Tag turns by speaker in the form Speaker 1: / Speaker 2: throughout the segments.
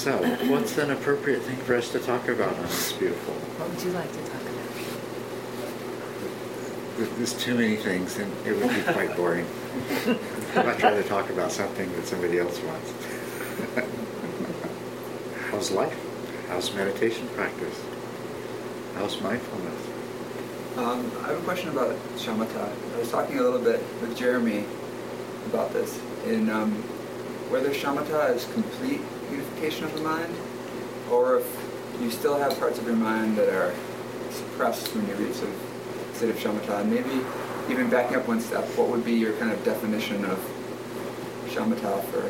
Speaker 1: So, what's an appropriate thing for us to talk about on this beautiful?
Speaker 2: What would you like to talk about?
Speaker 1: There's too many things, and it would be quite boring. I'd much rather talk about something that somebody else wants. How's life? How's meditation practice? How's mindfulness?
Speaker 3: I have a question about shamatha. I was talking a little bit with Jeremy about this, in whether shamatha is complete unification of the mind, or if you still have parts of your mind that are suppressed when you reach the state of shamatha. And maybe even backing up one step, what would be your kind of definition of shamatha for?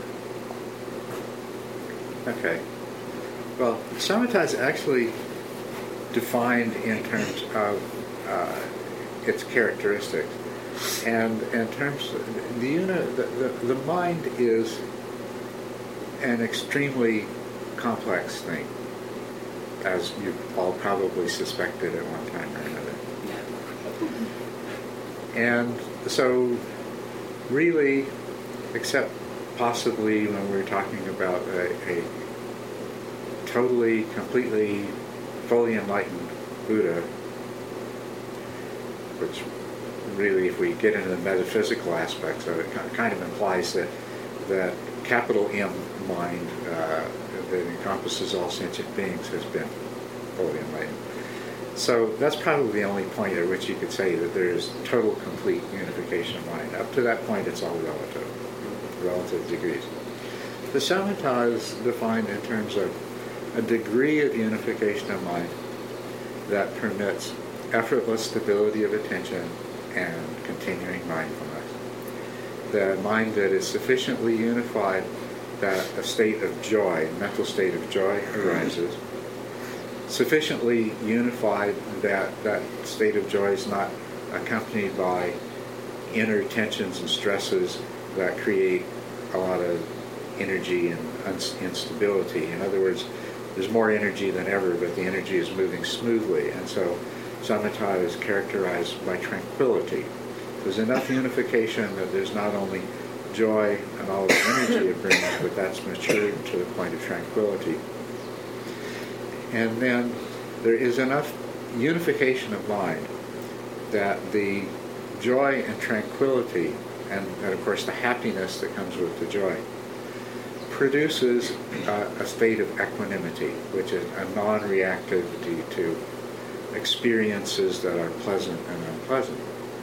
Speaker 1: Okay. Well, shamatha is actually defined in terms of its characteristics, and in terms of the mind is an extremely complex thing, as you've all probably suspected at one time or another. And so, really, except possibly when we're talking about a totally, completely, fully enlightened Buddha, which really, if we get into the metaphysical aspects of it, kind of implies that capital M mind that encompasses all sentient beings has been fully enlightened. So that's probably the only point at which you could say that there is total, complete unification of mind. Up to that point, it's all relative degrees. The shamatha is defined in terms of a degree of unification of mind that permits effortless stability of attention and continuing mindfulness. The mind that is sufficiently unified that a state of joy, mental state of joy arises, sufficiently unified that that state of joy is not accompanied by inner tensions and stresses that create a lot of energy and instability. In other words, there's more energy than ever, but the energy is moving smoothly, and so shamatha is characterized by tranquility. There's enough unification that there's not only joy and all the energy it brings, but that's matured to the point of tranquility. And then there is enough unification of mind that the joy and tranquility, and of course the happiness that comes with the joy, produces a state of equanimity, which is a non-reactivity to experiences that are pleasant and unpleasant.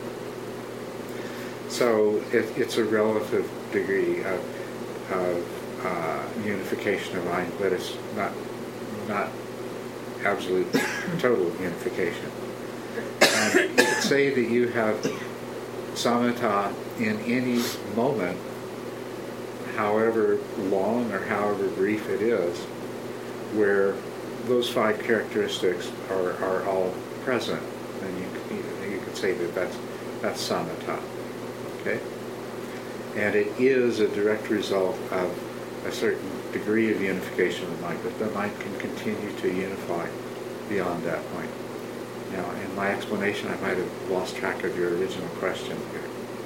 Speaker 1: So it's a relative degree of unification of mind, but it's not absolute total unification. You could say that you have samatha in any moment, however long or however brief it is, where those five characteristics are all present, and you could say that that's samatha. Okay? And it is a direct result of a certain degree of unification of the mind, but the mind can continue to unify beyond that point. Now, in my explanation, I might have lost track of your original question here.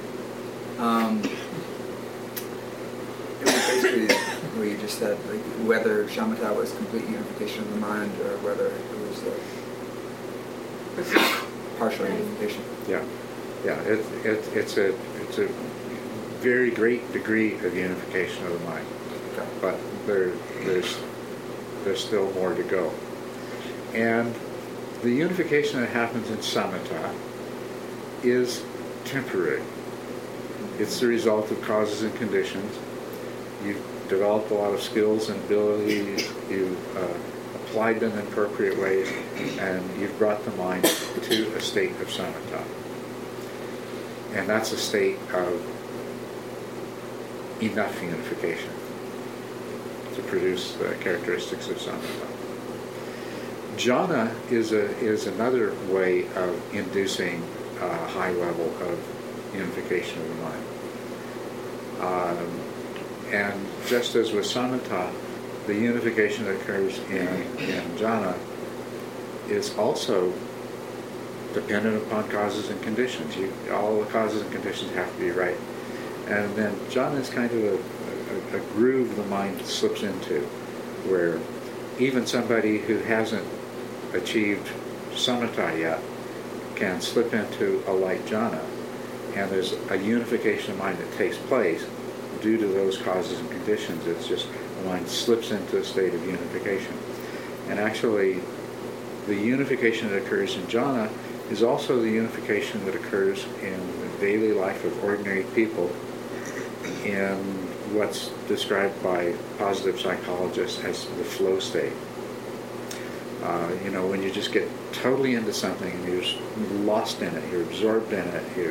Speaker 3: It was basically what you just said, like whether shamatha was complete unification of the mind or whether it was partial unification.
Speaker 1: Yeah, it's a very great degree of unification of the mind,
Speaker 3: Okay.
Speaker 1: but there's still more to go. And the unification that happens in samatha is temporary. It's the result of causes and conditions. You've developed a lot of skills and abilities, you've applied them in appropriate ways, and you've brought the mind to a state of samatha. And that's a state of enough unification to produce the characteristics of samatha. Jhana is another way of inducing a high level of unification of the mind. And just as with samatha, the unification that occurs in jhana is also dependent upon causes and conditions. All the causes and conditions have to be right. And then jhana is kind of a groove the mind slips into, where even somebody who hasn't achieved samatha yet can slip into a light jhana, and there's a unification of mind that takes place due to those causes and conditions. It's just the mind slips into a state of unification. And actually, the unification that occurs in jhana is also the unification that occurs in the daily life of ordinary people in what's described by positive psychologists as the flow state. When you just get totally into something and you're just lost in it, you're absorbed in it, you're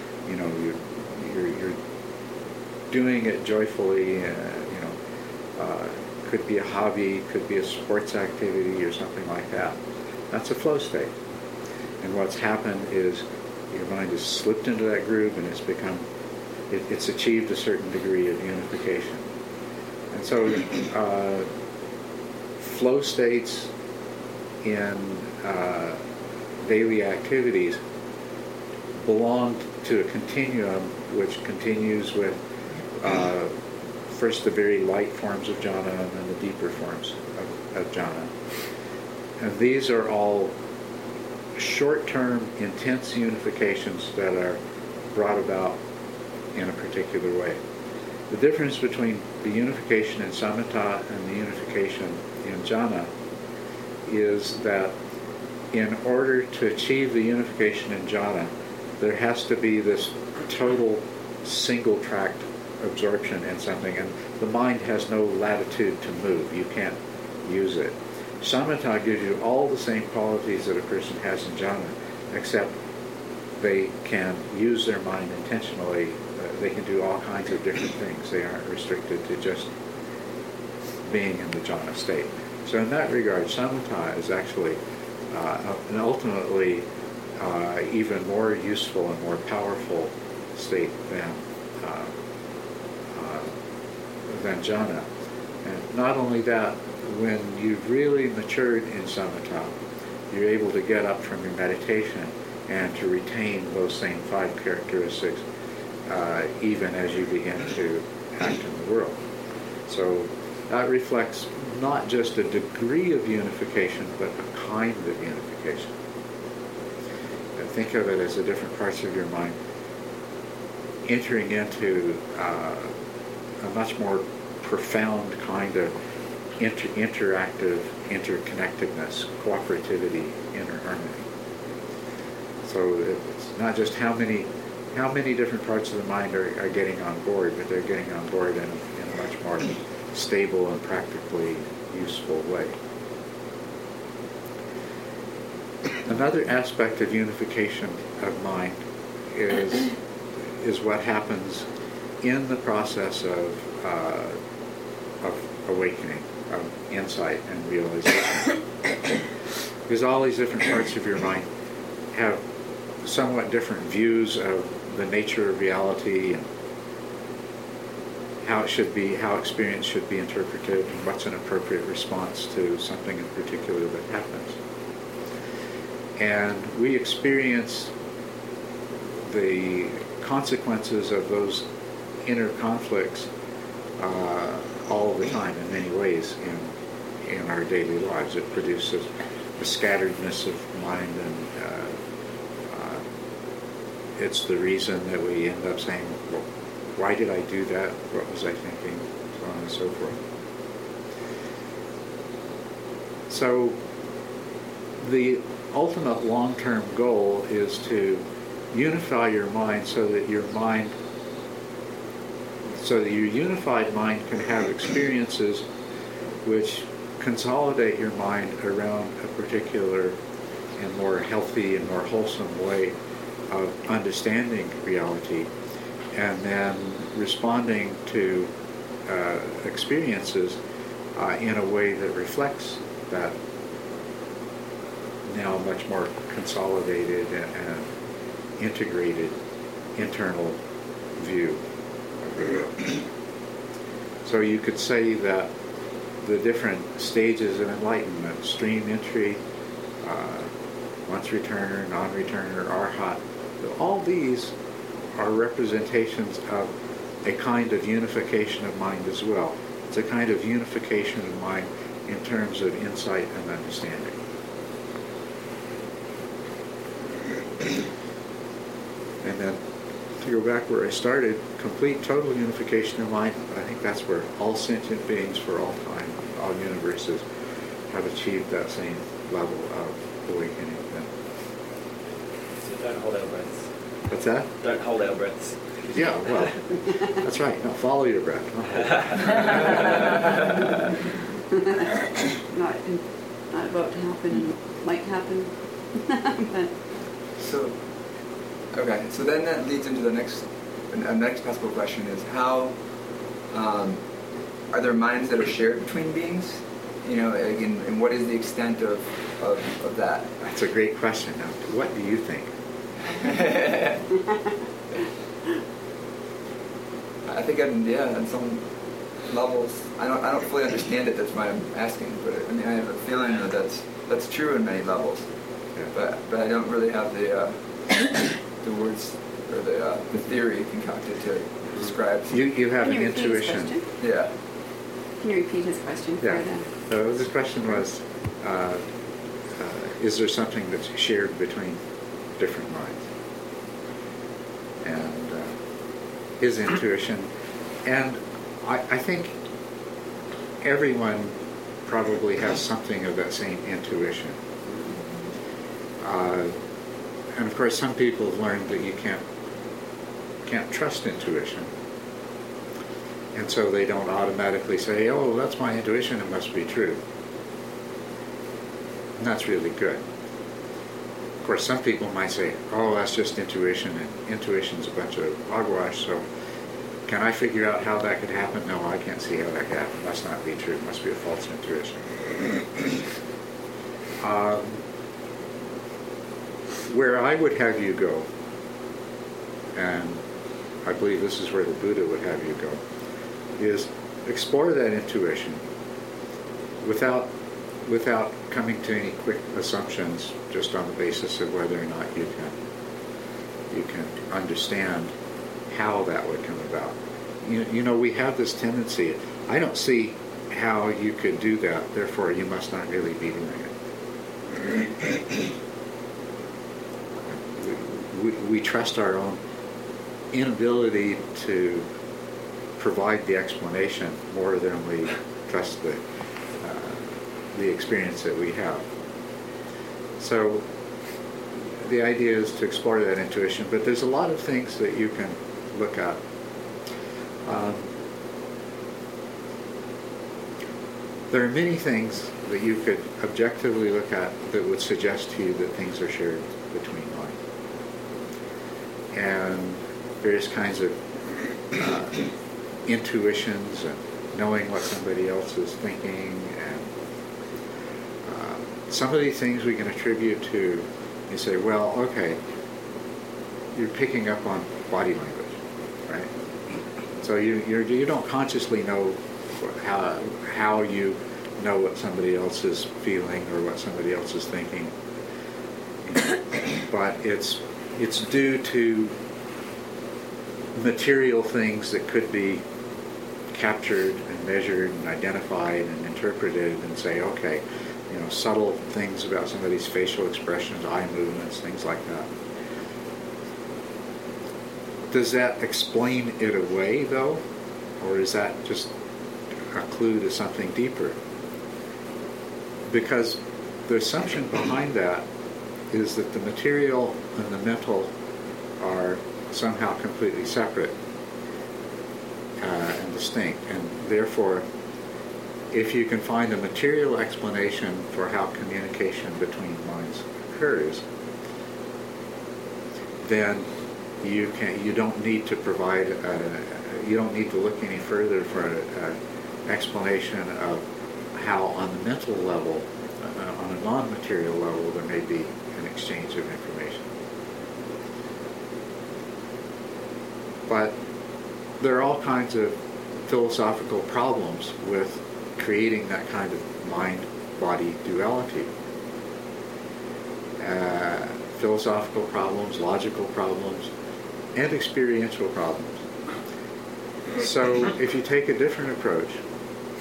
Speaker 1: doing it joyfully. Could be a hobby, could be a sports activity or something like that. That's a flow state. And what's happened is your mind has slipped into that groove and it's achieved a certain degree of unification. And so flow states in daily activities belong to a continuum which continues with first the very light forms of jhana and then the deeper forms of jhana. And these are all short-term, intense unifications that are brought about in a particular way. The difference between the unification in samatha and the unification in jhana is that in order to achieve the unification in jhana, there has to be this total single-tracked absorption in something, and the mind has no latitude to move. You can't use it. Samatha gives you all the same qualities that a person has in jhana, except they can use their mind intentionally. They can do all kinds of different things. They aren't restricted to just being in the jhana state. So in that regard, samatha is actually an ultimately even more useful and more powerful state than jhana. And not only that, when you've really matured in samatha, you're able to get up from your meditation and to retain those same 5 characteristics even as you begin to act in the world. So that reflects not just a degree of unification, but a kind of unification. And think of it as the different parts of your mind entering into a much more profound kind of interactive interconnectedness, cooperativity, inner harmony. So it's not just how many different parts of the mind are getting on board, but they're getting on board in a much more stable and practically useful way. Another aspect of unification of mind is what happens in the process of awakening, of insight and realization. Because all these different parts of your mind have somewhat different views of the nature of reality and how it should be, how experience should be interpreted, and what's an appropriate response to something in particular that happens. And we experience the consequences of those inner conflicts all the time in many ways in our daily lives. It produces a scatteredness of mind, and it's the reason that we end up saying, well, why did I do that? What was I thinking? So on and so forth. So the ultimate long-term goal is to unify your mind so that your unified mind can have experiences which consolidate your mind around a particular and more healthy and more wholesome way of understanding reality, and then responding to experiences in a way that reflects that now much more consolidated and integrated internal view of the world. So you could say that the different stages of enlightenment, stream entry, once returner, non-returner, arhat, all these are representations of a kind of unification of mind as well. It's a kind of unification of mind in terms of insight and understanding. And then to go back where I started, complete total unification of mind, I think that's where all sentient beings for all time, all universes, have achieved that same level of awakening.
Speaker 2: So don't hold our breaths.
Speaker 1: What's that?
Speaker 2: Don't hold our breaths.
Speaker 1: Yeah, well, that's right. No, follow your breath.
Speaker 4: not about to happen and might happen. But
Speaker 3: So, okay, so then that leads into the next possible question is how, are there minds that are shared between beings? You know, again, and what is the extent of that?
Speaker 1: That's a great question. Now, what do you think?
Speaker 3: I think, on some levels, I don't fully understand it. That's why I'm asking. But I mean, I have a feeling that that's true in many levels.
Speaker 1: Yeah.
Speaker 3: But I don't really have the words or the theory concocted to describe.
Speaker 1: You have
Speaker 4: can
Speaker 1: an
Speaker 4: you repeat his
Speaker 1: intuition.
Speaker 4: question?
Speaker 3: Yeah.
Speaker 4: Can you repeat his question for
Speaker 1: Yeah.
Speaker 4: them?
Speaker 1: The question was, is there something that's shared between different minds? And his intuition. And I think everyone probably has something of that same intuition. And of course, some people have learned that you can't trust intuition. And so they don't automatically say, oh, that's my intuition, it must be true. And that's really good. Of course, some people might say, oh, that's just intuition, and intuition's a bunch of hogwash, so can I figure out how that could happen? No, I can't see how that could happen. It must not be true. It must be a false intuition. Where I would have you go, and I believe this is where the Buddha would have you go, is explore that intuition without coming to any quick assumptions, just on the basis of whether or not you can understand how that would come about. You know, we have this tendency, I don't see how you could do that, therefore you must not really be doing it. We trust our own inability to provide the explanation more than we trust the experience that we have. So the idea is to explore that intuition, but there's a lot of things that you can look at. There are many things that you could objectively look at that would suggest to you that things are shared between minds. And various kinds of intuitions and knowing what somebody else is thinking, and some of these things we can attribute to, you say, well, okay, you're picking up on body language, right? So you don't consciously know how you know what somebody else is feeling or what somebody else is thinking, but it's due to material things that could be captured and measured and identified and interpreted, and say, okay, you know, subtle things about somebody's facial expressions, eye movements, things like that. Does that explain it away, though? Or is that just a clue to something deeper? Because the assumption behind that is that the material and the mental are somehow completely separate and distinct. And therefore, if you can find a material explanation for how communication between minds occurs, then you don't need to provide you don't need to look any further for an explanation of how on the mental level, on a non-material level, there may be an exchange of information. But there are all kinds of philosophical problems with creating that kind of mind-body duality. Philosophical problems, logical problems, and experiential problems. So if you take a different approach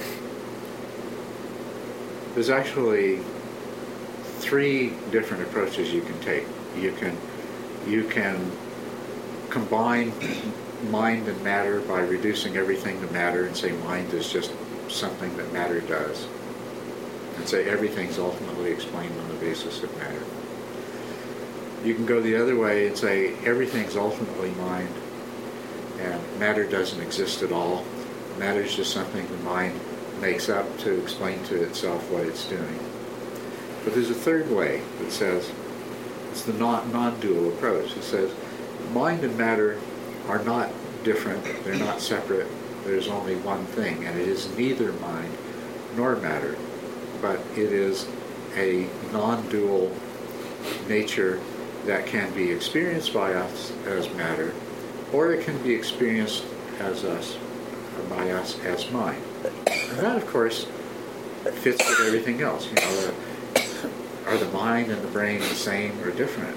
Speaker 1: there's actually three different approaches you can take. You can combine mind and matter by reducing everything to matter and say mind is just something that matter does, and say everything's ultimately explained on the basis of matter. You can go the other way and say everything's ultimately mind and matter doesn't exist at all. Matter is just something the mind makes up to explain to itself what it's doing. But there's a third way that says, it's the non-dual approach. It says mind and matter are not different, they're not separate, there's only one thing, and it is neither mind nor matter, but it is a non-dual nature that can be experienced by us as matter, or it can be experienced as us, or by us as mind. And that, of course, fits with everything else. You know, are the mind and the brain the same or different?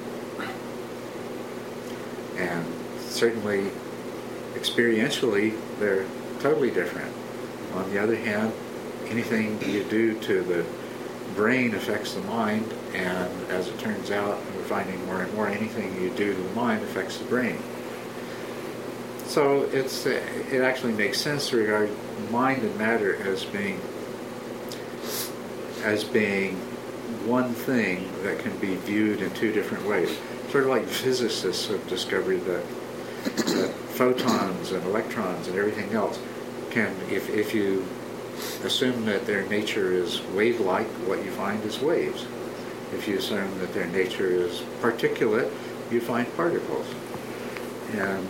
Speaker 1: And certainly, experientially, they're totally different. On the other hand, anything you do to the brain affects the mind, and as it turns out, we're finding more and more, anything you do to the mind affects the brain. So it actually makes sense to regard mind and matter as being one thing that can be viewed in two different ways. Sort of like physicists have discovered that photons and electrons and everything else can, if you assume that their nature is wave-like, what you find is waves. If you assume that their nature is particulate, you find particles. And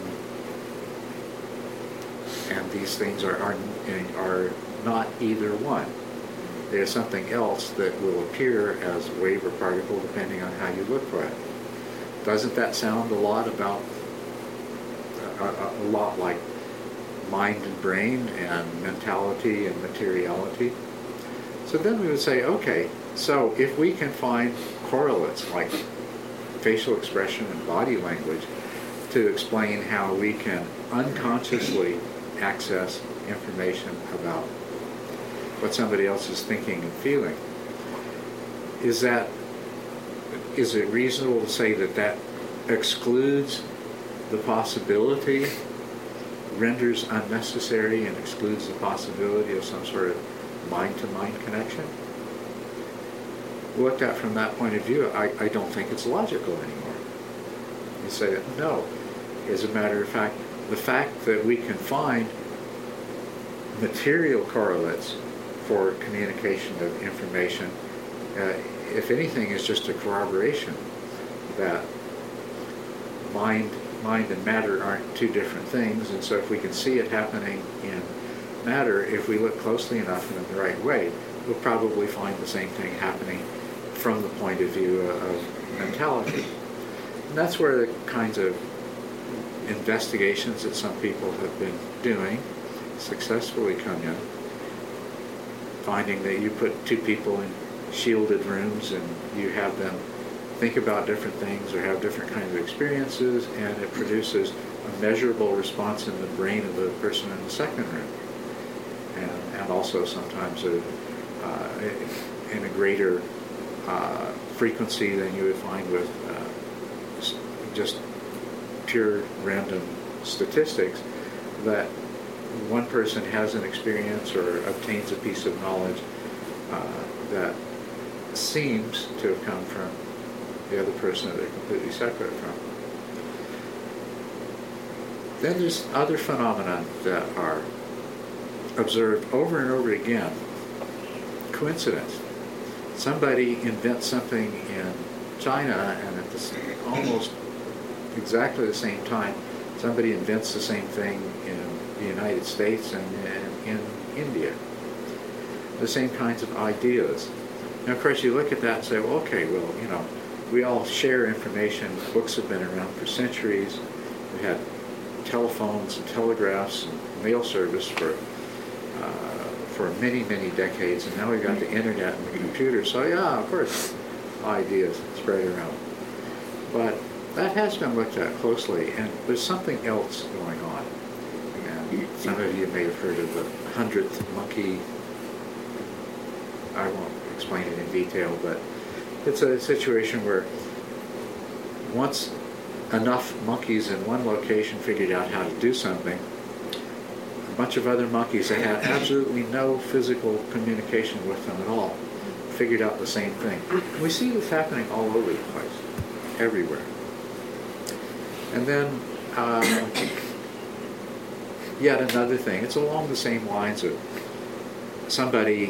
Speaker 1: these things are not either one. There's something else that will appear as wave or particle depending on how you look for it. Doesn't that sound a lot like mind and brain and mentality and materiality? So then we would say, okay, so if we can find correlates like facial expression and body language to explain how we can unconsciously access information about what somebody else is thinking and feeling, is it reasonable to say that excludes the possibility, renders unnecessary and excludes the possibility of some sort of mind-to-mind connection? Looked at from that point of view, I don't think it's logical anymore. You say, no. As a matter of fact, the fact that we can find material correlates for communication of information, if anything, is just a corroboration that mind and matter aren't two different things, and so if we can see it happening in matter, if we look closely enough and in the right way, we'll probably find the same thing happening from the point of view of mentality. And that's where the kinds of investigations that some people have been doing successfully come in, finding that you put two people in shielded rooms and you have them think about different things or have different kinds of experiences, and it produces a measurable response in the brain of the person in the second room, and also sometimes in a greater frequency than you would find with just pure random statistics, that one person has an experience or obtains a piece of knowledge that seems to have come from the other person that they're completely separate from. Then there's other phenomena that are observed over and over again. Coincidence. Somebody invents something in China, and at almost exactly the same time, somebody invents the same thing in the United States and in India. The same kinds of ideas. Now, of course, you look at that and say, well, okay, well, you know, we all share information. Books have been around for centuries. We had telephones and telegraphs and mail service for many, many decades, and now we've got the internet and the computer. So yeah, of course, ideas spread around. But that has been looked at closely, and there's something else going on. And some of you may have heard of the 100th monkey I won't explain it in detail, but it's a situation where once enough monkeys in one location figured out how to do something, a bunch of other monkeys that had absolutely no physical communication with them at all figured out the same thing. We see this happening all over the place, everywhere. And then yet another thing, it's along the same lines of somebody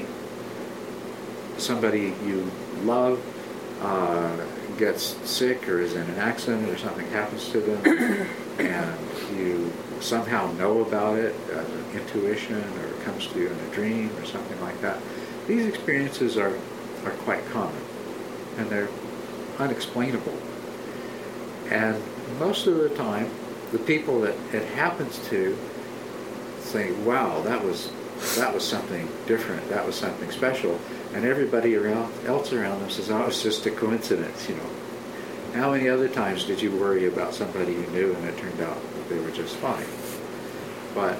Speaker 1: you love gets sick or is in an accident or something happens to them and you somehow know about it as an intuition or it comes to you in a dream or something like that. These experiences are quite common and they're unexplainable. And most of the time, the people that it happens to say, wow, that was something different, that was something special. And everybody else around them says, oh, it's just a coincidence, you know. How many other times did you worry about somebody you knew and it turned out that they were just fine? But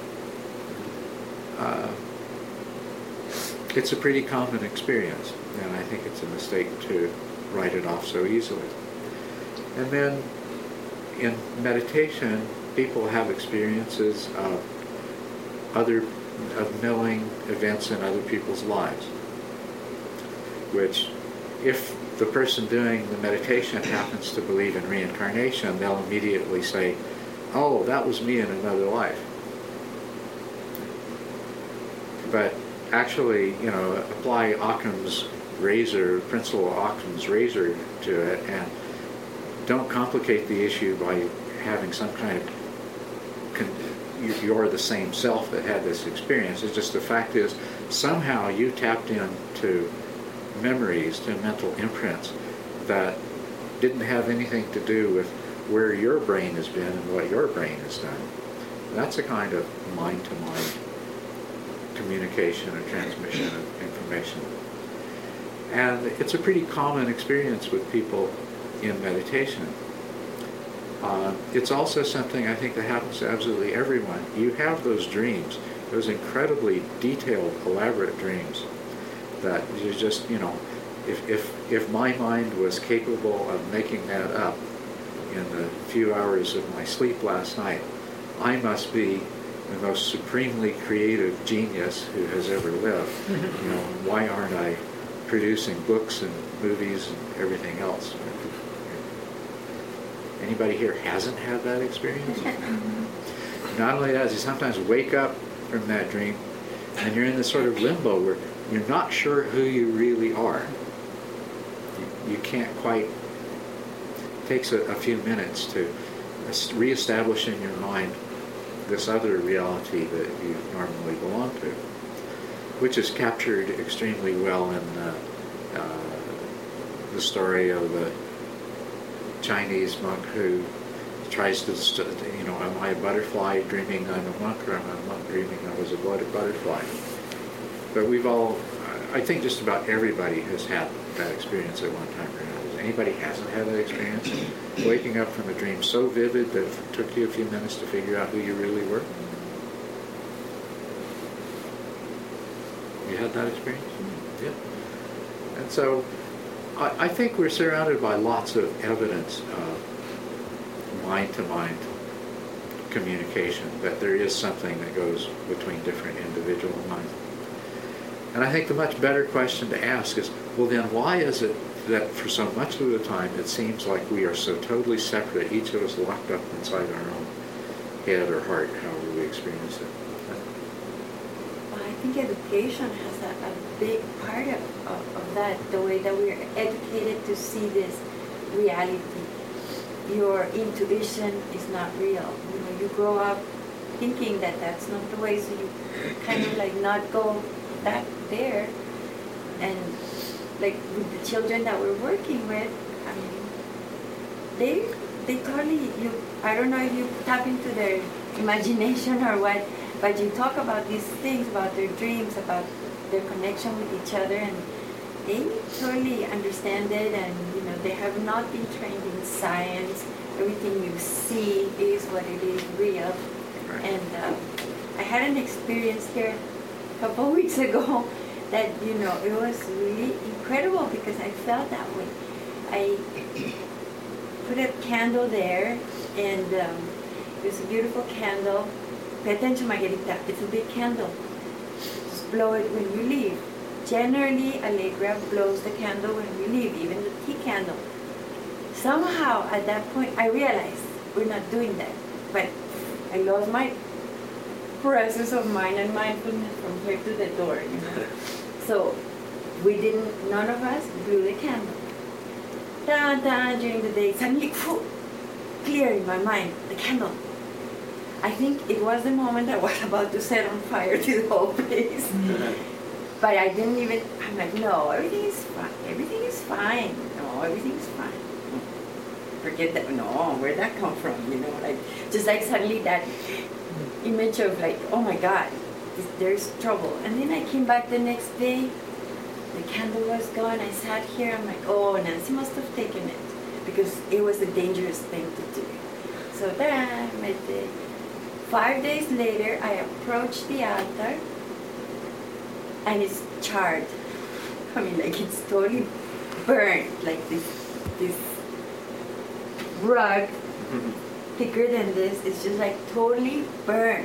Speaker 1: it's a pretty common experience, and I think it's a mistake to write it off so easily. And then in meditation, people have experiences of knowing events in other people's lives, which if the person doing the meditation happens to believe in reincarnation, they'll immediately say, oh, that was me in another life. But actually, you know, apply Occam's razor, Principal Occam's razor to it, and don't complicate the issue by having some kind of you're the same self that had this experience. It's just the fact is somehow you tapped into memories, to mental imprints that didn't have anything to do with where your brain has been and what your brain has done. That's a kind of mind-to-mind communication or transmission of information. And it's a pretty common experience with people in meditation. It's also something I think that happens to absolutely everyone. You have those dreams, those incredibly detailed, elaborate dreams that you just, you know, if my mind was capable of making that up in the few hours of my sleep last night, I must be the most supremely creative genius who has ever lived. You know, why aren't I producing books and movies and everything else? Anybody here hasn't had that experience? Not only that, you sometimes wake up from that dream and you're in this sort of limbo where you're not sure who you really are. You can't quite. It takes a few minutes to reestablish in your mind this other reality that you normally belong to, which is captured extremely well in the story of the Chinese monk who tries to, you know, am I a butterfly dreaming I'm a monk, or am I a monk dreaming I was a butterfly? But we've all, I think just about everybody has had that experience at one time or another. Anybody hasn't had that experience? Waking up from a dream so vivid that it took you a few minutes to figure out who you really were? You had that experience? Yeah. And so I think we're surrounded by lots of evidence of mind-to-mind communication, that there is something that goes between different individual minds. And I think the much better question to ask is, well then why is it that for so much of the time it seems like we are so totally separate, each of us locked up inside our own head or heart, however we experience it?
Speaker 5: Well, I think education has a big part of that, the way that we're educated to see this reality. Your intuition is not real. You know, you grow up thinking that that's not the way, so you kind of like not go back there. And like with the children that we're working with, I mean, they totally, I don't know if you tap into their imagination or what, but you talk about these things, about their dreams, about their connection with each other, and they totally understand it, and you know, they have not been trained in science. Everything you see is what it is, real. Right. And I had an experience here a couple of weeks ago that, it was really incredible because I felt that way. I put a candle there, and it was a beautiful candle. Pay attention, Margarita, it's a big candle. Just blow it when you leave. Generally, Allegra blows the candle when we leave, even the tea candle. Somehow, at that point, I realized we're not doing that. But I lost my presence of mind and mindfulness from here to the door, So none of us blew the candle. During the day, suddenly, clear in my mind, the candle. I think it was the moment I was about to set on fire to the whole place. But I didn't even, I'm like, no, everything is fine. Everything is fine. No, everything is fine. Forget that. No, where'd that come from? Just like suddenly that image of like, oh my God, there's trouble. And then I came back the next day, the candle was gone. I sat here, I'm like, oh, Nancy must have taken it because it was a dangerous thing to do. So then, 5 days later, I approached the altar and it's charred. I mean, like it's totally burned, like this rug, thicker than this, it's just like totally burned.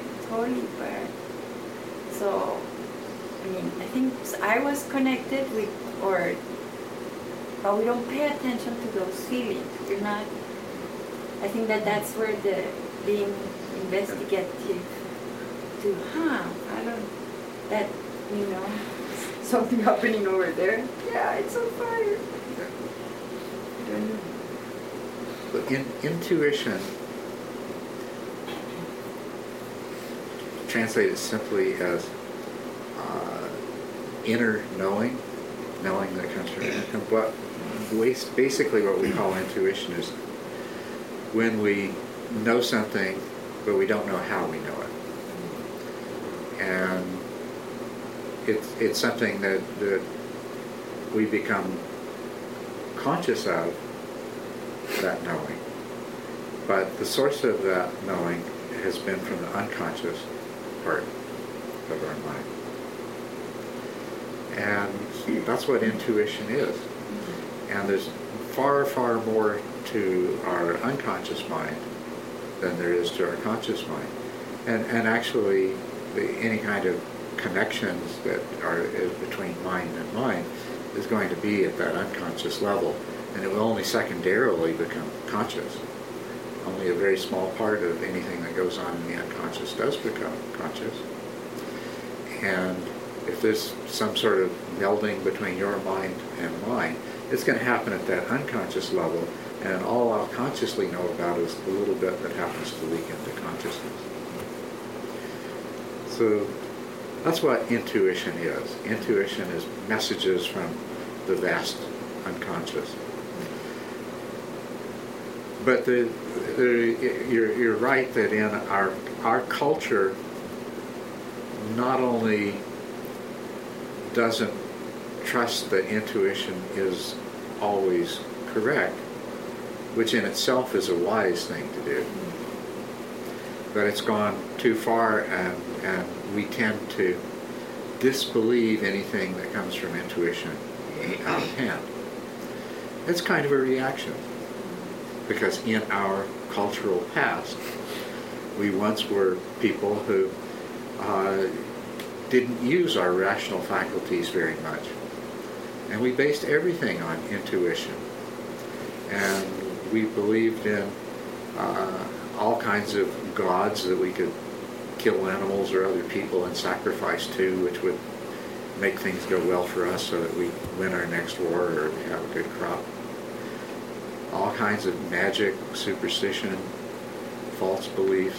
Speaker 5: So, I mean, I think I was connected with, but we don't pay attention to those feelings. We're not, I think that's where the being investigative to, something happening over there. Yeah, it's on fire. I don't know.
Speaker 1: But intuition, translated simply as inner knowing that comes from it. But basically what we call intuition is when we know something, but we don't know how we know it. And it's something that we become conscious of, that knowing. But the source of that knowing has been from the unconscious part of our mind. And that's what intuition is. And there's far, far more to our unconscious mind than there is to our conscious mind. And actually, any kind of connections that is between mind and mind is going to be at that unconscious level, and it will only secondarily become conscious. Only a very small part of anything that goes on in the unconscious does become conscious. And if there's some sort of melding between your mind and mine, it's going to happen at that unconscious level, and all I'll consciously know about is the little bit that happens to leak into consciousness. So that's what intuition is. Intuition is messages from the vast unconscious. But you're right that in our culture, not only doesn't trust that intuition is always correct, which in itself is a wise thing to do, but it's gone too far, and we tend to disbelieve anything that comes from intuition out of hand. It's kind of a reaction, because in our cultural past, we once were people who didn't use our rational faculties very much. And we based everything on intuition. And we believed in all kinds of gods that we could kill animals or other people and sacrifice to, which would make things go well for us so that we win our next war or have a good crop. All kinds of magic, superstition, false beliefs.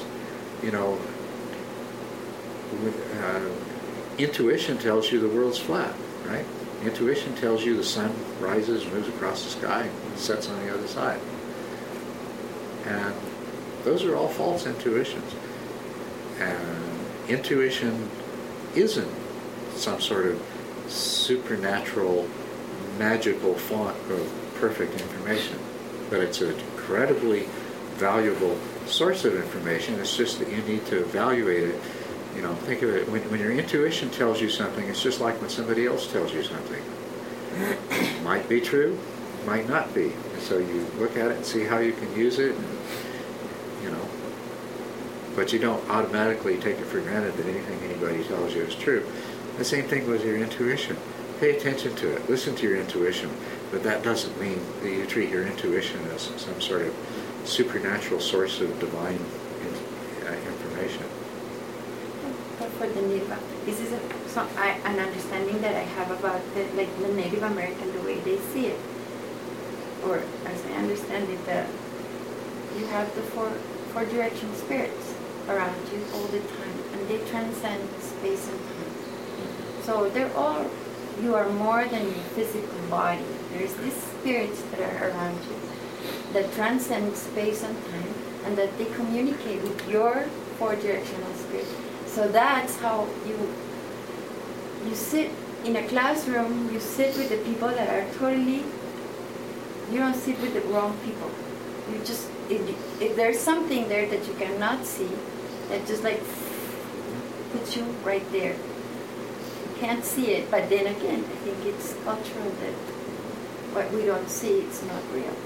Speaker 1: Intuition tells you the world's flat, right? Intuition tells you the sun rises, moves across the sky, and sets on the other side. And those are all false intuitions. And intuition isn't some sort of supernatural, magical font of perfect information, but it's an incredibly valuable source of information. It's just that you need to evaluate it You know, think of it, when your intuition tells you something, it's just like when somebody else tells you something. Might be true, might not be. And so you look at it and see how you can use it, and, you know, but you don't automatically take it for granted that anything anybody tells you is true. The same thing with your intuition. Pay attention to it, listen to your intuition, but that doesn't mean that you treat your intuition as some sort of supernatural source of divine information.
Speaker 5: But for the Native, this is an understanding that I have about the Native American, the way they see it, or as I understand it, that you have the four direction spirits around you all the time, and they transcend space and time. So you are more than your physical body. There's these spirits that are around you that transcend space and time, and that they communicate with your four-directional spirit. So that's how you sit in a classroom, you sit with the people that are totally, you don't sit with the wrong people. You just, if there's something there that you cannot see, that just like puts you right there. You can't see it, but then again, I think it's cultural that what we don't see, it's not real.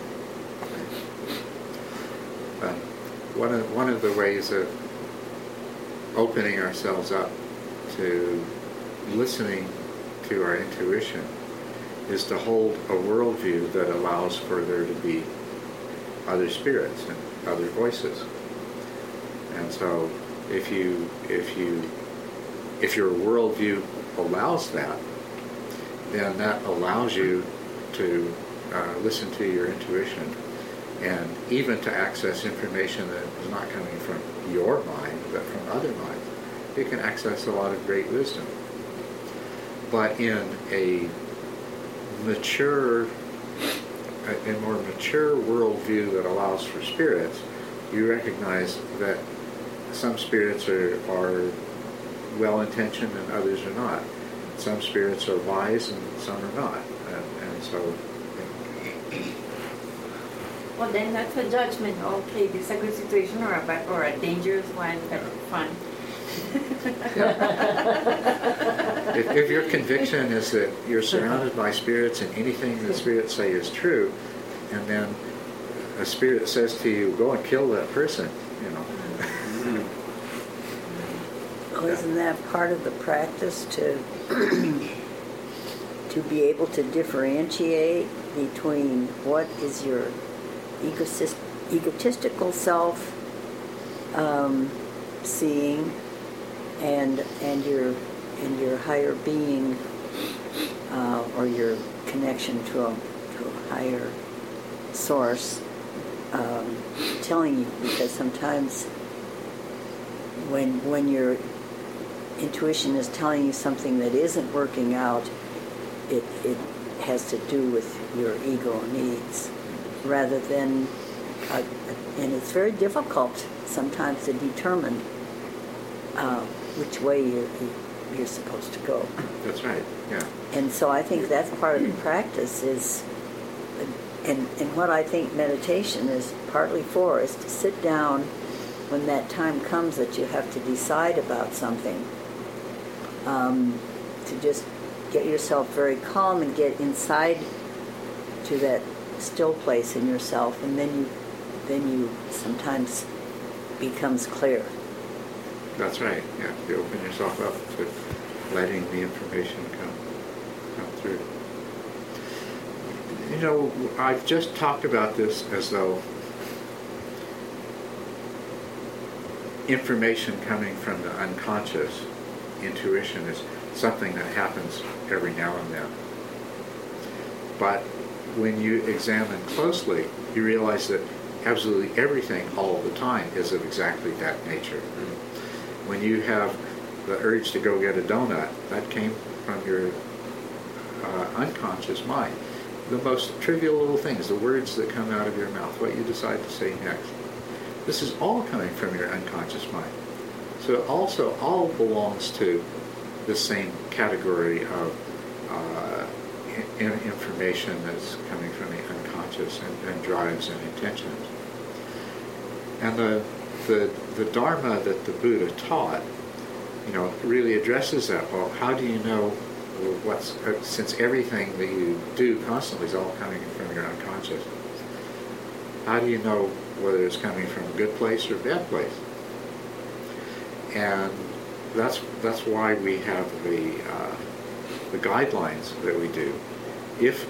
Speaker 1: One of the ways of opening ourselves up to listening to our intuition is to hold a worldview that allows for there to be other spirits and other voices. And so if your worldview allows that, then that allows you to listen to your intuition, and even to access information that is not coming from your mind, but from other minds. You can access a lot of great wisdom. But in a more mature worldview that allows for spirits, you recognize that some spirits are well-intentioned and others are not. Some spirits are wise and some are not. And so...
Speaker 5: Well, then that's a judgment. Okay, this is a good situation or a dangerous one, but fun.
Speaker 1: If your conviction is that you're surrounded by spirits and anything the spirits say is true, and then a spirit says to you, go and kill that person, you know.
Speaker 6: Well, isn't that part of the practice to be able to differentiate between what is your egotistical self seeing and your higher being or your connection to a higher source telling you? Because sometimes when your intuition is telling you something that isn't working out, it has to do with your ego needs rather than and it's very difficult sometimes to determine which way you're supposed to go.
Speaker 1: That's right, yeah.
Speaker 6: And so I think that's part of the practice is, and what I think meditation is partly for, is to sit down when that time comes that you have to decide about something, to just get yourself very calm and get inside to that still place in yourself, and then you sometimes becomes clear.
Speaker 1: That's right, yeah. You open yourself up to letting the information come through. You know, I've just talked about this as though information coming from the unconscious, intuition, is something that happens every now and then. But when you examine closely, you realize that absolutely everything all the time is of exactly that nature. When you have the urge to go get a donut, that came from your unconscious mind. The most trivial little things, the words that come out of your mouth, what you decide to say next. This is all coming from your unconscious mind. So it also all belongs to the same category of information that's coming from the unconscious and drives and intentions. And the Dharma that the Buddha taught really addresses that. Well, how do you know since everything that you do constantly is all coming from your unconscious, how do you know whether it's coming from a good place or a bad place? And that's why we have the guidelines that we do. If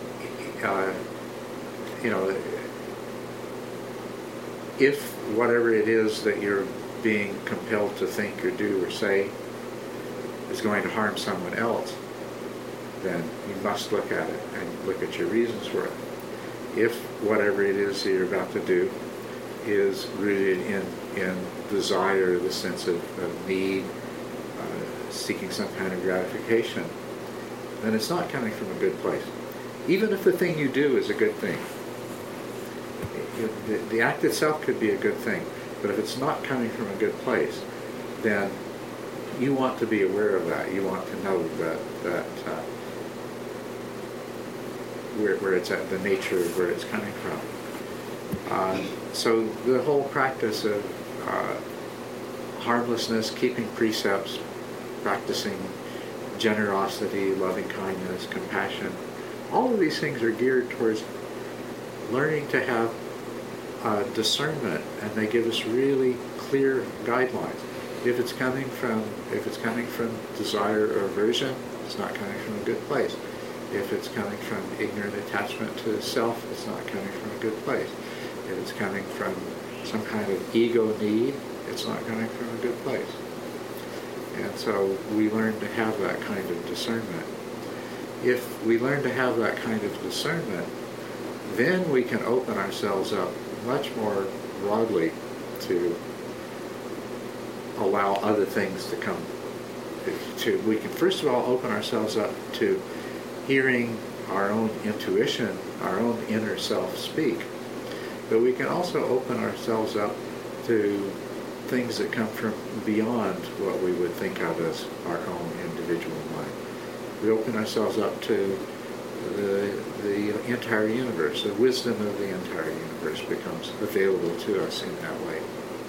Speaker 1: if whatever it is that you're being compelled to think or do or say is going to harm someone else, then you must look at it and look at your reasons for it. If whatever it is that you're about to do is rooted in desire, the sense of need, seeking some kind of gratification, then it's not coming from a good place. Even if the thing you do is a good thing. The act itself could be a good thing, but if it's not coming from a good place, then you want to be aware of that. You want to know that where it's at, the nature of where it's coming from. So the whole practice of harmlessness, keeping precepts, practicing generosity, loving kindness, compassion, all of these things are geared towards learning to have discernment, and they give us really clear guidelines. If it's coming from desire or aversion, it's not coming from a good place. If it's coming from ignorant attachment to self, it's not coming from a good place. If it's coming from some kind of ego need, it's not coming from a good place. And so we learn to have that kind of discernment. If we learn to have that kind of discernment, then we can open ourselves up much more broadly to allow other things to come. We can first of all open ourselves up to hearing our own intuition, our own inner self speak. But we can also open ourselves up to things that come from beyond what we would think of as our own individual mind. We open ourselves up to the entire universe. The wisdom of the entire universe becomes available to us in that way.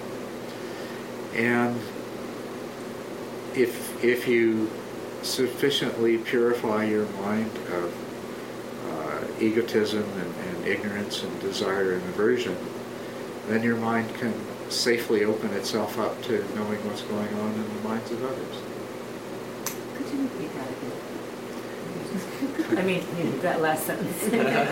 Speaker 1: And if you sufficiently purify your mind of egotism and ignorance and desire and aversion, then your mind can safely open itself up to knowing what's going on in the minds of others.
Speaker 7: Could you repeat that again? I mean, that last sentence.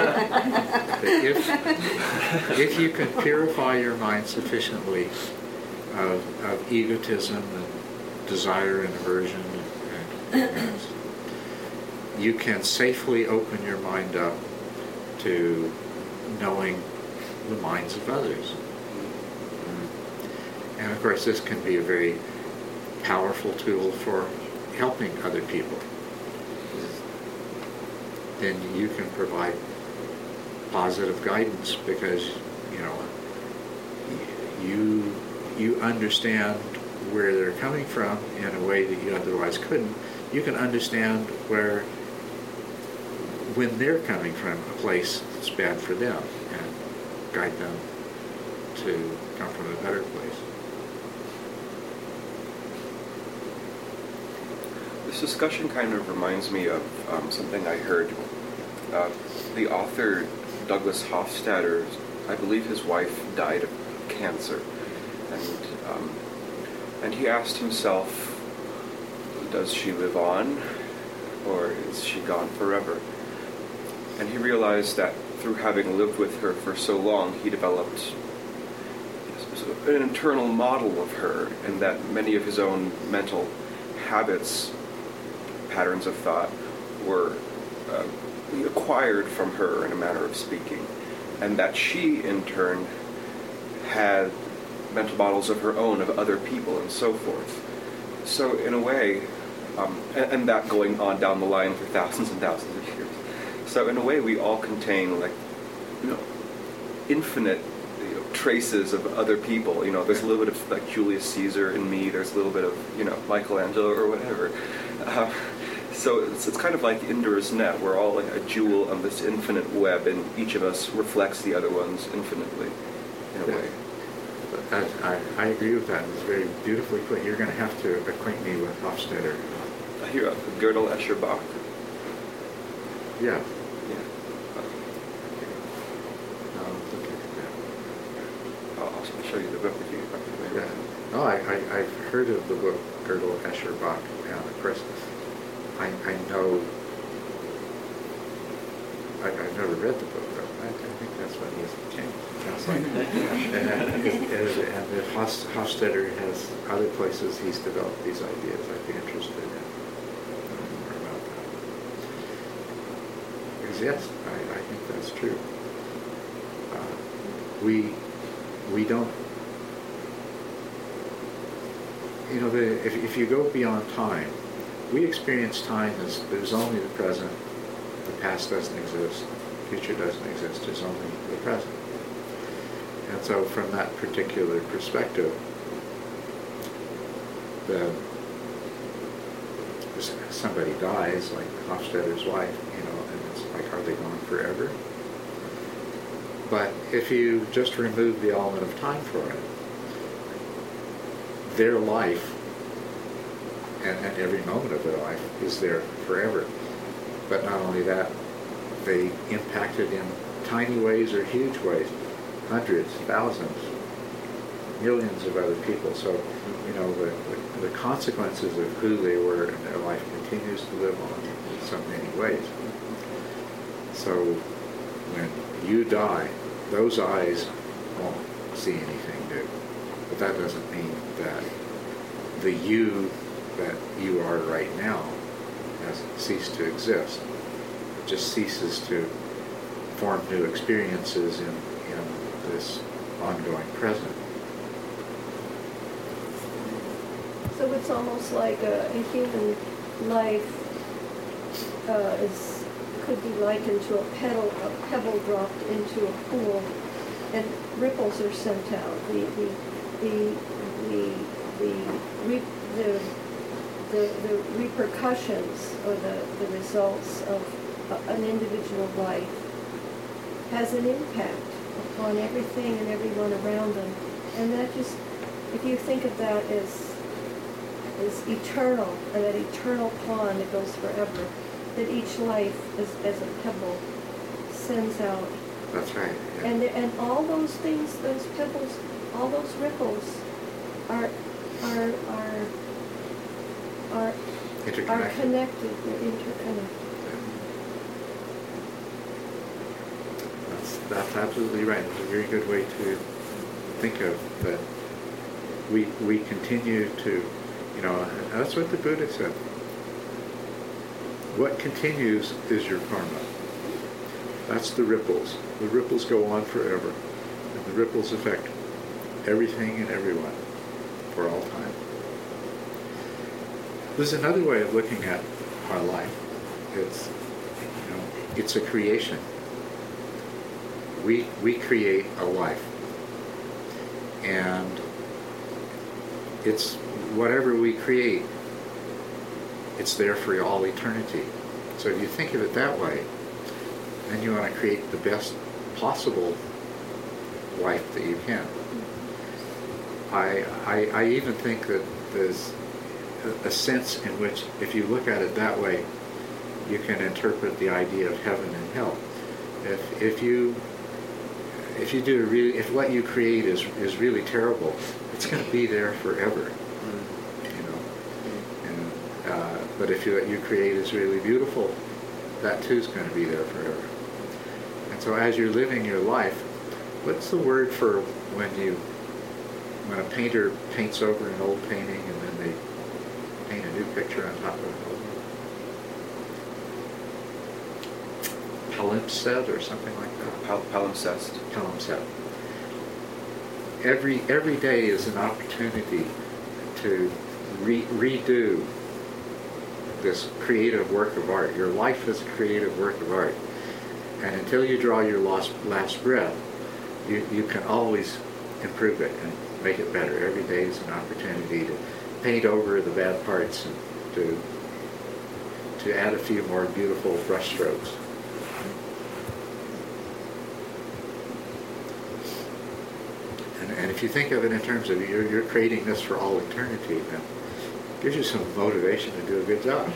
Speaker 1: If you can purify your mind sufficiently of egotism and desire and aversion and ignorance, you can safely open your mind up to knowing the minds of others. And of course, this can be a very powerful tool for helping other people. Then you can provide positive guidance because, you understand where they're coming from in a way that you otherwise couldn't. You can understand when they're coming from a place that's bad for them and guide them to come from a better place.
Speaker 8: This discussion kind of reminds me of something I heard. The author Douglas Hofstadter, I believe his wife died of cancer, and he asked himself, does she live on, or is she gone forever? And he realized that through having lived with her for so long, he developed an internal model of her, and that many of his own mental habits, patterns of thought, were acquired from her, in a manner of speaking, and that she in turn had mental models of her own, of other people, and so forth. So in a way, and that going on down the line for thousands and thousands of years. So in a way, we all contain infinite traces of other people. There's a little bit of Julius Caesar in me. There's a little bit of Michelangelo or whatever. So it's kind of like Indra's net. We're all like a jewel on this infinite web, and each of us reflects the other ones infinitely, in a way.
Speaker 1: I agree with that. It's very beautifully put. You're going to have to acquaint me with Hofstadter.
Speaker 8: I hear Gödel Escher Bach.
Speaker 1: Yeah.
Speaker 8: Yeah.
Speaker 1: Look at that.
Speaker 8: I'll show you the book if you are familiar
Speaker 1: Yeah.
Speaker 8: with it.
Speaker 1: No, I've heard of the book Gödel Escher Bach. Of course, I know. I've never read the book though. I think that's what he has changed. Sounds like. and if Hofstadter has other places he's developed these ideas, I'd be interested in learning more about that. Because yes, I think that's true. We don't. You know, if you go beyond time, we experience time as there's only the present. The past doesn't exist. The future doesn't exist. There's only the present. And so, from that particular perspective, somebody dies, like Hofstadter's wife, you know, and it's like, are they gone forever? But if you just remove the element of time for it, their life and every moment of their life is there forever. But not only that, they impacted in tiny ways or huge ways, hundreds, thousands, millions of other people. So, you know, the consequences of who they were and their life continues to live on in so many ways. So when you die, those eyes won't see anything new. But that doesn't mean that the you that you are right now has ceased to exist. It just ceases to form new experiences in this ongoing present.
Speaker 9: So it's almost like a human life could be likened to a pebble dropped into a pool, and ripples are sent out. The repercussions or the results of an individual life has an impact upon everything and everyone around them. And that just, if you think of that as eternal, and that eternal pond that goes forever, that each life, as a pebble, sends out.
Speaker 1: That's right. Yeah.
Speaker 9: And all those things, those pebbles, all those ripples are connected. They're interconnected.
Speaker 1: That's absolutely right. It's a very good way to think of that. We continue to, you know, that's what the Buddha said. What continues is your karma. That's the ripples. The ripples go on forever. And the ripples affect everything and everyone for all time. There's another way of looking at our life. It's, you know, it's a creation. We create a life. And it's whatever we create, it's there for all eternity. So if you think of it that way, then you want to create the best possible life that you can. I even think that there's a sense in which, if you look at it that way, you can interpret the idea of heaven and hell. If what you create is really terrible, it's going to be there forever. You know. And, but if what you create is really beautiful, that too is going to be there forever. And so, as you're living your life, what's the word for when a painter paints over an old painting and then they paint a new picture on top of an old one? Palimpsest or something like that?
Speaker 8: Palimpsest.
Speaker 1: Palimpsest. Every day is an opportunity to redo this creative work of art. Your life is a creative work of art. And until you draw your last breath, you can always improve it and make it better. Every day is an opportunity to paint over the bad parts and to add a few more beautiful brush strokes. And if you think of it in terms of you're creating this for all eternity, then it gives you some motivation to do a good job.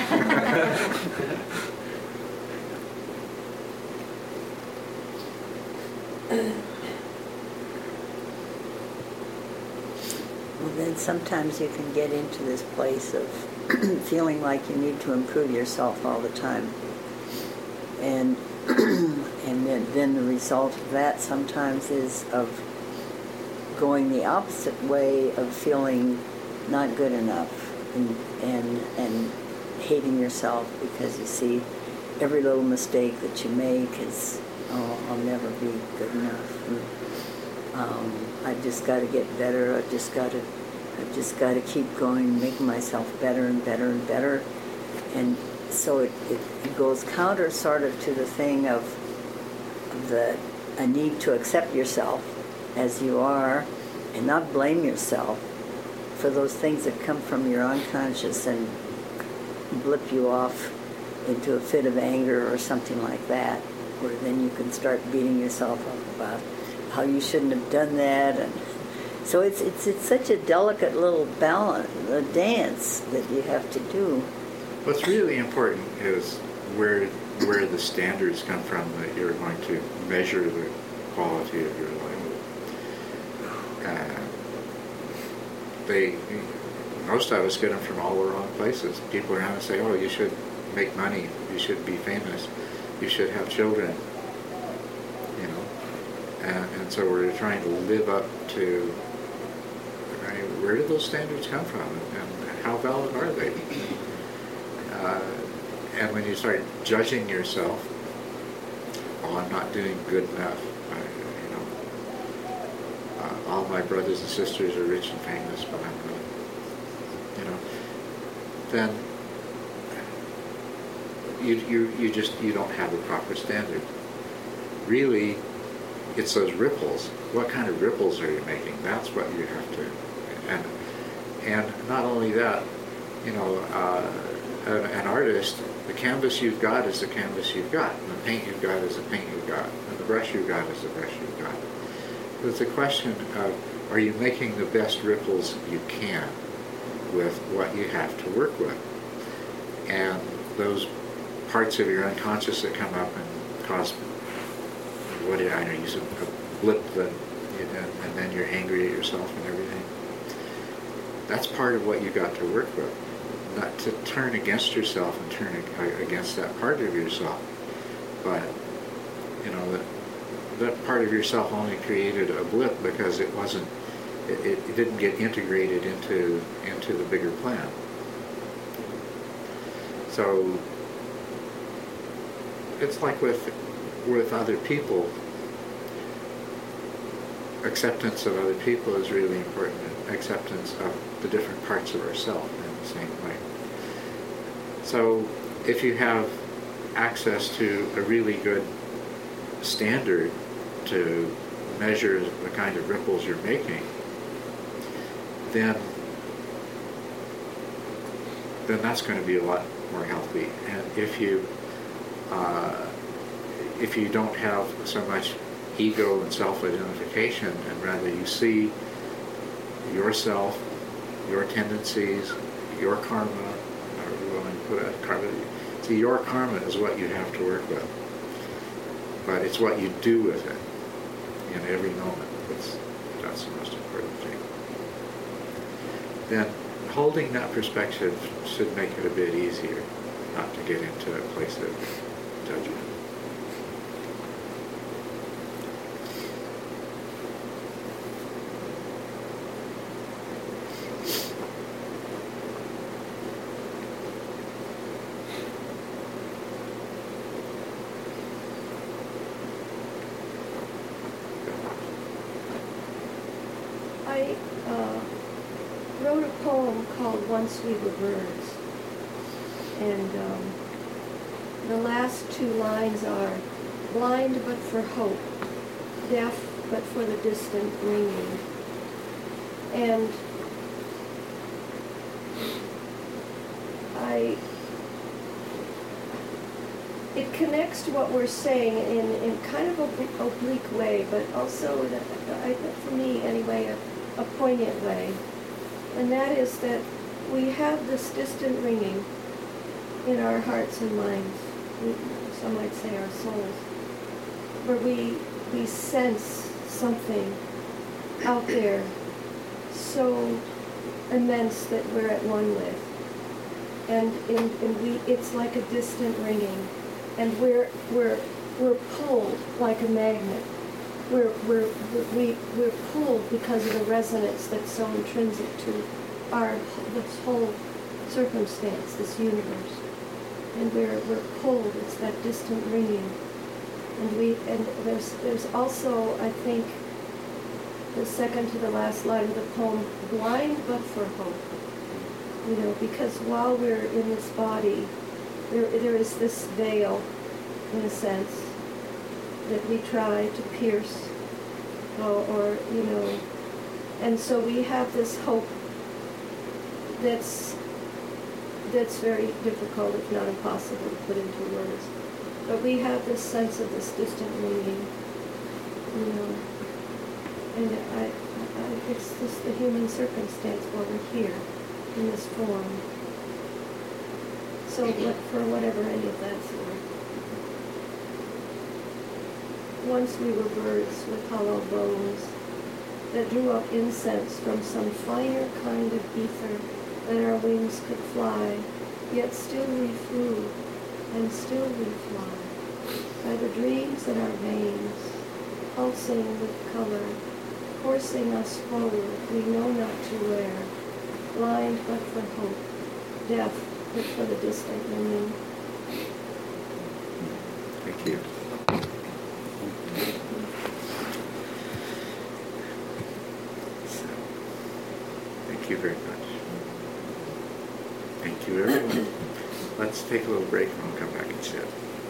Speaker 6: Well, then sometimes you can get into this place of feeling like you need to improve yourself all the time. And and then the result of that sometimes is of going the opposite way of feeling not good enough and hating yourself because you see every little mistake that you make is, oh, I'll never be good enough. And, I've just got to get better. I've just got to keep going, making myself better and better and better. And so it goes counter sort of to the thing of a need to accept yourself as you are and not blame yourself for those things that come from your unconscious and blip you off into a fit of anger or something like that, where then you can start beating yourself up about how you shouldn't have done that. And so it's such a delicate little balance, a dance that you have to do.
Speaker 1: What's really important is where the standards come from that you're going to measure the quality of your life. Most of us get them from all the wrong places. People are going to say, oh, you should make money, you should be famous, you should have children, you know. And so we're trying to live up to, where do those standards come from and how valid are they? And when you start judging yourself, oh, I'm not doing good enough, all my brothers and sisters are rich and famous, but I'm not, then you don't have the proper standard. Really, it's those ripples. What kind of ripples are you making? That's what you have to, and not only that, an artist, the canvas you've got is the canvas you've got, and the paint you've got is the paint you've got, and the brush you've got is the brush you've got. It's a question of, are you making the best ripples you can with what you have to work with? And those parts of your unconscious that come up and cause, you said a blip that, and then you're angry at yourself and everything. That's part of what you got to work with. Not to turn against yourself and turn against that part of yourself, but that part of yourself only created a blip because it didn't get integrated into the bigger plan. So it's like with other people, acceptance of other people is really important. Acceptance of the different parts of ourselves in the same way. So if you have access to a really good standard to measure the kind of ripples you're making, then that's going to be a lot more healthy. And if you don't have so much ego and self-identification, and rather you see yourself, your tendencies, your karma, however you want to put it, karma. See, your karma is what you have to work with, but it's what you do with it in every moment. That's the most important thing. Then holding that perspective should make it a bit easier not to get into a place of judgment.
Speaker 9: I wrote a poem called Once We Were Birds, and the last two lines are, blind but for hope, deaf but for the distant ringing. And connects to what we're saying in kind of an oblique way, but also, for me anyway, a poignant way. And that is that we have this distant ringing in our hearts and minds, some might say our souls, where we sense something out there so immense that we're at one with. And it's like a distant ringing, and we're pulled like a magnet. We're pulled because of the resonance that's so intrinsic to this whole circumstance, this universe. And we're pulled. It's that distant ringing. And there's also, I think, the second to the last line of the poem, blind but for hope. You know, because while we're in this body, there is this veil, in a sense, that we try to pierce, or you know, and so we have this hope that's very difficult, if not impossible, to put into words. But we have this sense of this distant ringing, you know, and it's just the human circumstance while we're here in this form. So for whatever any of that's worth. Once we were birds with hollow bones that drew up incense from some finer kind of ether that our wings could fly, yet still we flew, and still we fly, by the dreams in our veins, pulsing with color, coursing us forward, we know not to where, blind but for hope, deaf but for the distant ringing.
Speaker 1: Thank you. So, thank you very much. Thank you, everyone. Let's take a little break and we'll come back and sit.